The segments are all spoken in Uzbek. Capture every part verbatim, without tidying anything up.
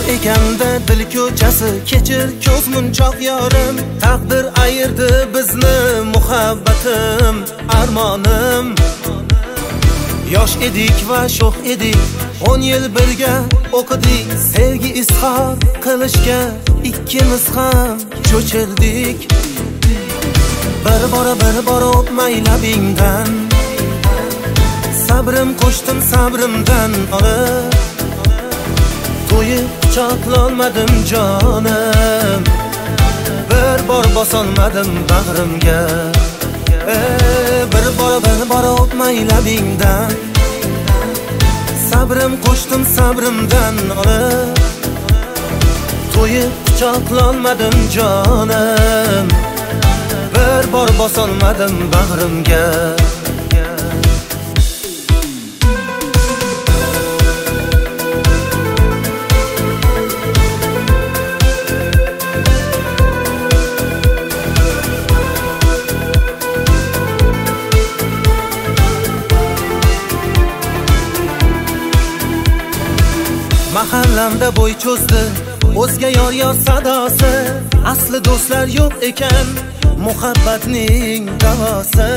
ekanda dil ko'chasi, kechir ko'z munchoq yorim. Taqdir ayirdi bizni muhabbatim, armonim. Yosh edik va sho'x edik, o'n yil birga o'qidik. Sevgi izhor qilishga ikkimiz ham cho'chirdik. Bir bora bir bora o'tmay labingdan, sabrim qo'shdim sabrimdan olib. To'yib quchoqlolmadim jonim, bir bor bosolmadim bag'rimga. E, bir bora bir bora o'tmay labingdan, sabrim qo'shdim sabrimdan olib. To'yib quchoqlolmadim jonim, bir bor bosolmadim bag'rimga. Mahallamda bo'y cho'zdi o'zga yor yor sadosi. Asli do'stlar yo'q ekan muhabbatning davosi.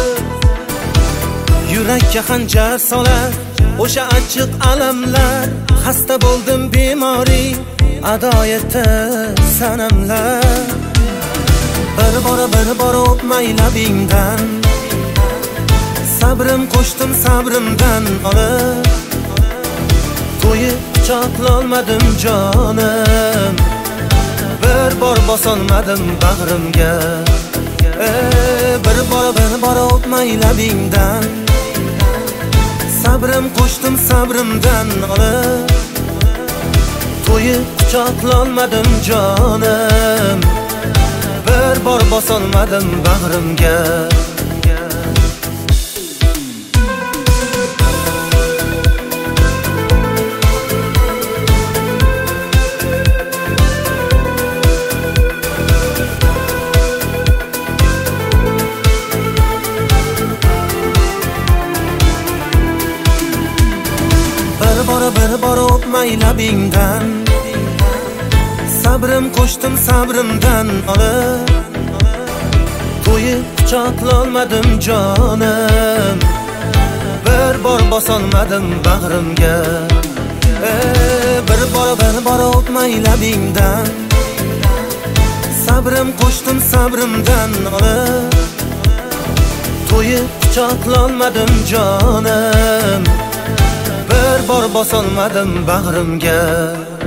Yurakka xanjar solar o'sha achchiq alamlar. Xasta bo'ldim bemori ado etdi sanamlar. Bir bora bir bora o'tmay labingdan, sabrim qo'shdim sabrimdan olib. To'yib quchoqlolmadim jonim, bir bor bosolmadim bag'rimga. E, bir bora bir bora o'tmay labingdan, sabrim qo'shdim sabrimdan olib. To'yib quchoqlolmadim jonim, bir bor bosolmadim bag'rimga. Bir bora bir bora o'tmay labingdan, sabrim qo'shdim sabrimdan olib. To'yib quchoqlolmadim jonim, bir bor bosolmadim bag'rimga. E, bir bora bir bora o'tmay labingdan, sabrim qo'shdim sabrimdan olib. To'yib quchoqlolmadim jonim, bir bor bosolmadim bag'rimga.